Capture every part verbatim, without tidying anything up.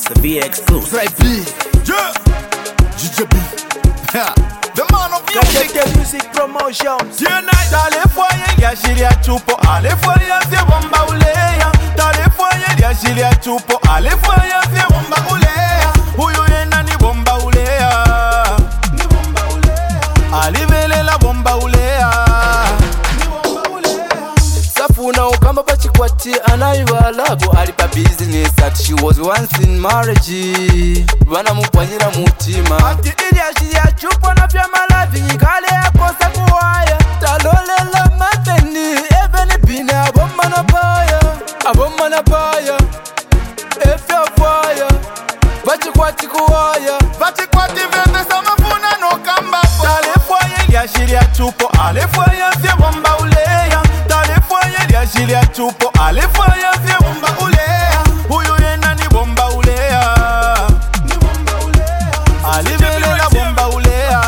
the V exclusive. Right B, yeah, G J B, yeah, the man of music. K J Music Promotions. Tonight, talefoye lyashiria chupo, alefoye vye bomba uleya. Talefoye lyashiria chupo, alefoye vye bomba uleya. Huyu yena ni bomba uleya, ni bomba uleya. Alivele la bomba uleya, ni bomba uleya. Safuna ukamba pachikwati anayibalago alipa business that she was once in marriage. Bana mupanyira mutima ati ilyashiria chupo na vya malavi nyikale yakosa kuwaya. Talolela mateni eveni bine aboma na paya, aboma na paya efya faya. Pachikwati kuwaya, pachikwati vende samafuna no kamba. Talefoye lyashiria chupo, alefoye vye bomba uleya. Talefoye lyashiria chupo, alefoye vye bomba uleya. Huyu yena ni bomba uleya, ni bomba uleya. Alivele la bomba uleya.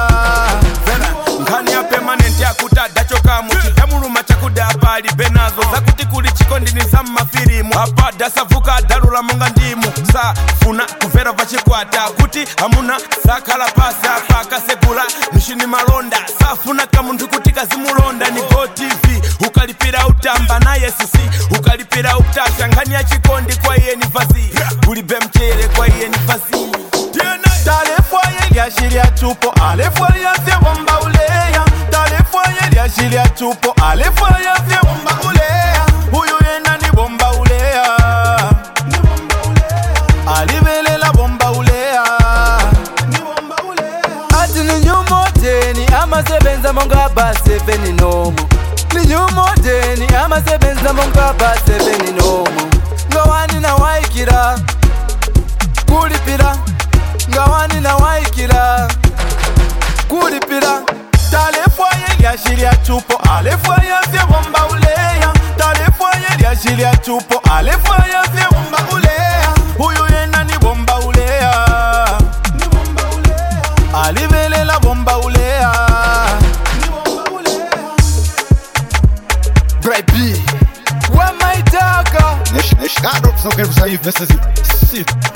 Nkani ya permanent ya kutada choka muchitamuruma chakuda pali benazo zakuti kuli chikondi ni sama firimu hapa dasavuka darula munga ndimu sa funa kufera vachikwata kuti hamuna sakala pasa paka sekula mishini malonda sa funa kamuntu kuti kazimulonda ni Go T V ukalipira utamba na Yesusi ukalipira utasha nkani ya chikondi kwa iye ni vazi ulibe mchele kwa iye ni vazi. Talefoye lyashiria chupo, alefoye vye bomba uleya. Talefoye lyashiria chupo, alefoye vye bomba uleya. Huyu yena ni bomba uleya, ni bomba uleya. Alivele la bomba uleya, ni bomba uleya. ati ni nyumo deni ama sebenza monga ba seveni nomo. Ni nyumo deni ama sebenza monga ba seveni nomo. Ngawani na waikira kulipira, ngawani na waikira kulipira. Talefoye lyashiria chupo, alefoye vye bomba uleya. Talefoye lyashiria chupo, alefoye vye bomba uleya. Huyu yena ni bomba uleya, ni bomba uleya. Alivele la bomba uleya, ni bomba uleya. Bright B, wamaitaka Nishado, só quero sair, vê se